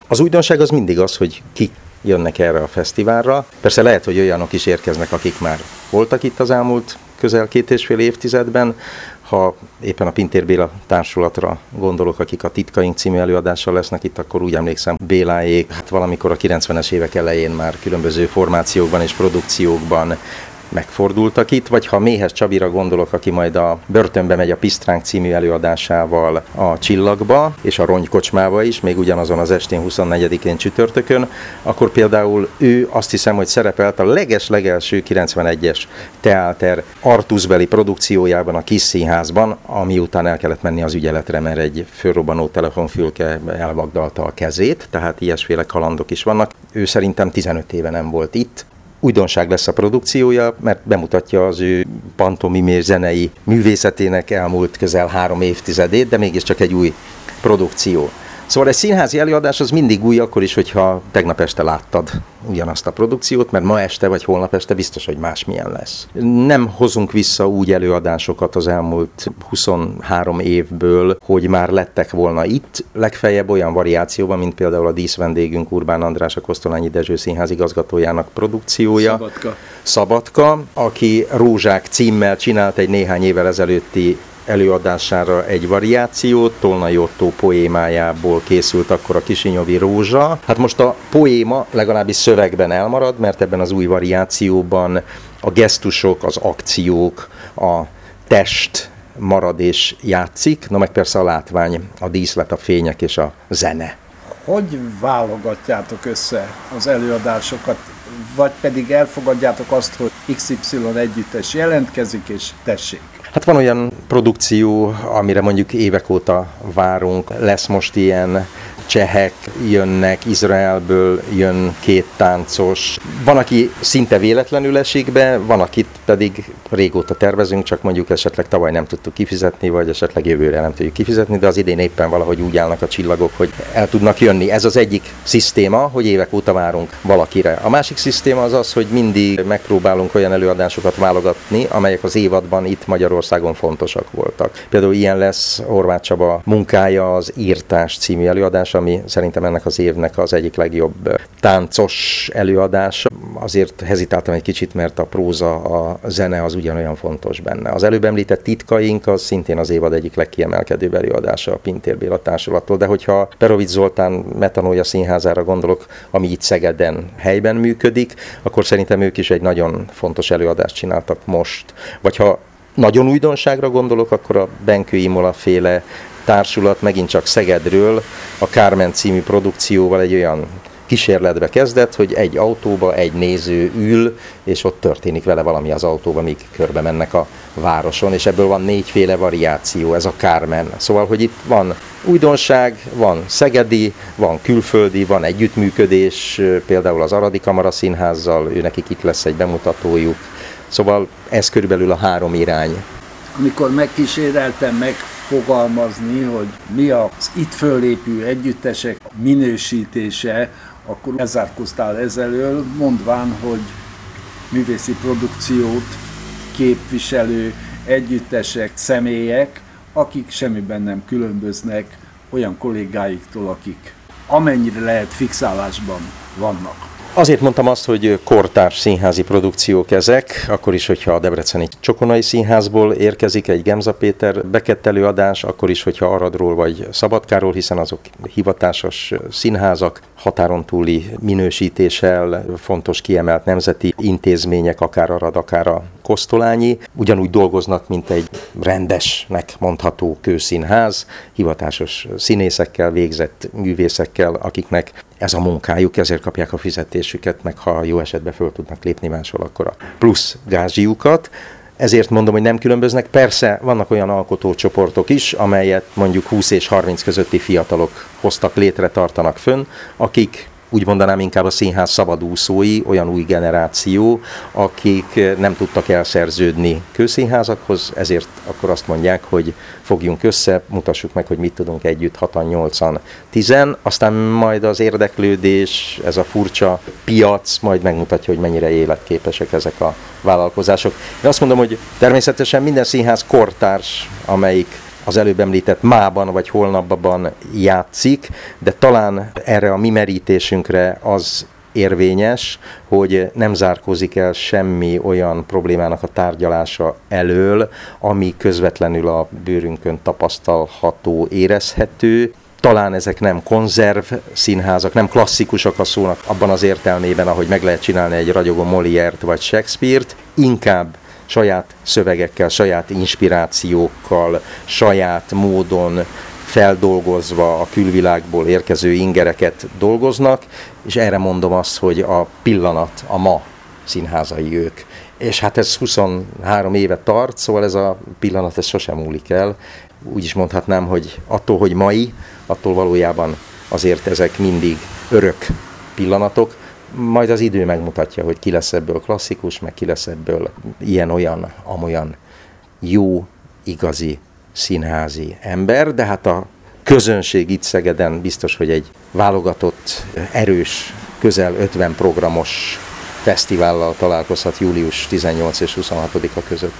Az újdonság az mindig az, hogy kik jönnek erre a fesztiválra. Persze lehet, hogy olyanok is érkeznek, akik már voltak itt az elmúlt közel 2,5 évtizedben. Ha éppen a Pintér Béla társulatra gondolok, akik a Titkaink című előadással lesznek itt, akkor úgy emlékszem, Béláék valamikor a 90-es évek elején már különböző formációkban és produkciókban megfordultak itt, vagy ha Méhes Csabira gondolok, aki majd a Börtönbe megy a Pisztránk című előadásával a Csillagba, és a Ronykocsmába is, még ugyanazon az estén 24-én csütörtökön, akkor például ő azt hiszem, hogy szerepelt a legelső 91-es teáter Artuszbeli produkciójában a Kis Színházban, ami után el kellett menni az ügyeletre, mert egy fölrobbanó telefonfülke elvagdalta a kezét, tehát ilyesféle kalandok is vannak. Ő szerintem 15 éve nem volt itt. Újdonság lesz a produkciója, mert bemutatja az ő pantomimés zenei művészetének elmúlt közel 3 évtizedét, de mégiscsak egy új produkció. Szóval egy színházi előadás az mindig új, akkor is, hogyha tegnap este láttad ugyanazt a produkciót, mert ma este vagy holnap este biztos, hogy másmilyen lesz. Nem hozunk vissza úgy előadásokat az elmúlt 23 évből, hogy már lettek volna itt, legfeljebb olyan variációban, mint például a díszvendégünk Urbán András, a Kosztolányi Dezső Színház igazgatójának produkciója. Szabadka, aki Rózsák címmel csinált egy néhány évvel ezelőtti előadására egy variációt, Tolnai Ottó poémájából készült akkor a Kisinyovi Rózsa. Hát most a poéma legalábbis szövegben elmarad, mert ebben az új variációban a gesztusok, az akciók, a test marad és játszik, na meg persze a látvány, a díszlet, a fények és a zene. Hogy válogatjátok össze az előadásokat, vagy pedig elfogadjátok azt, hogy XY együttes jelentkezik és tessék? Hát van olyan produkció, amire mondjuk évek óta várunk, lesz most ilyen, csehek jönnek, Izraelből jön 2 táncos. Van, aki szinte véletlenül esik be, van, akit pedig régóta tervezünk, csak mondjuk esetleg tavaly nem tudtuk kifizetni, vagy esetleg jövőre nem tudjuk kifizetni, de az idén éppen valahogy úgy állnak a csillagok, hogy el tudnak jönni. Ez az egyik szisztéma, hogy évek óta várunk valakire. A másik szisztéma az az, hogy mindig megpróbálunk olyan előadásokat válogatni, amelyek az évadban itt Magyarországon fontosak voltak. Például ilyen lesz Horváth Csaba munkája, az Írtás című előadás, ami szerintem ennek az évnek az egyik legjobb táncos előadása. Azért hezitáltam egy kicsit, mert a próza, a zene az ugyanolyan fontos benne. Az előbb említett Titkaink az szintén az évad egyik legkiemelkedőbb előadása a Pintér Béla társulattól, de hogyha Perovics Zoltán Metanója Színházára gondolok, ami itt Szegeden helyben működik, akkor szerintem ők is egy nagyon fontos előadást csináltak most. Vagy ha nagyon újdonságra gondolok, akkor a Benkő Imola féle társulat megint csak Szegedről a Carmen című produkcióval egy olyan kísérletbe kezdett, hogy egy autóba egy néző ül, és ott történik vele valami az autóba, míg körbe mennek a városon, és ebből van 4 féle variáció, ez a Carmen. Szóval, hogy itt van újdonság, van szegedi, van külföldi, van együttműködés, például az Aradi Kamara Színházzal, őnekik itt lesz egy bemutatójuk. Szóval ez körülbelül a 3 irány. Amikor megkíséreltem megfogalmazni, hogy mi az itt föllépő együttesek minősítése, akkor elzárkóztál ezelől, mondván, hogy művészi produkciót képviselő együttesek, személyek, akik semmiben nem különböznek olyan kollégáiktól, akik amennyire lehet fixálásban vannak. Azért mondtam azt, hogy kortárs színházi produkciók ezek, akkor is, hogyha a Debreceni Csokonai Színházból érkezik egy Gemza Péter Beckett előadás, akkor is, hogyha Aradról vagy Szabadkáról, hiszen azok hivatásos színházak, határon túli minősítéssel, fontos kiemelt nemzeti intézmények, akár Arad, akár a Kosztolányi, ugyanúgy dolgoznak, mint egy rendesnek mondható kőszínház, hivatásos színészekkel, végzett művészekkel, akiknek ez a munkájuk, ezért kapják a fizetésüket, meg ha jó esetben föl tudnak lépni máshol, akkor a plusz gázsiukat. Ezért mondom, hogy nem különböznek. Persze vannak olyan alkotócsoportok is, amelyet mondjuk 20 és 30 közötti fiatalok hoztak létre, tartanak fönn, akik úgy mondanám inkább a színház szabadúszói, olyan új generáció, akik nem tudtak elszerződni kőszínházakhoz, ezért akkor azt mondják, hogy fogjunk össze, mutassuk meg, hogy mit tudunk együtt 6-an, 8-an, 10-en, aztán majd az érdeklődés, ez a furcsa piac majd megmutatja, hogy mennyire életképesek ezek a vállalkozások. Én azt mondom, hogy természetesen minden színház kortárs, amelyik az előbb említett mában vagy holnapban játszik, de talán erre a mi merítésünkre az érvényes, hogy nem zárkózik el semmi olyan problémának a tárgyalása elől, ami közvetlenül a bőrünkön tapasztalható, érezhető. Talán ezek nem konzerv színházak, nem klasszikusak a szónak abban az értelmében, ahogy meg lehet csinálni egy ragyogó Molière-t vagy Shakespeare-t, inkább saját szövegekkel, saját inspirációkkal, saját módon feldolgozva a külvilágból érkező ingereket dolgoznak, és erre mondom azt, hogy a pillanat, a ma színházai ők. És hát ez 23 éve tart, szóval ez a pillanat ez sosem múlik el. Úgy is mondhatnám, hogy attól, hogy mai, attól valójában azért ezek mindig örök pillanatok, majd az idő megmutatja, hogy ki lesz ebből klasszikus, meg ki lesz ebből ilyen-olyan, amolyan jó, igazi színházi ember, de hát a közönség itt Szegeden biztos, hogy egy válogatott, erős, közel 50 programos fesztivállal találkozhat július 18 és 26-a között.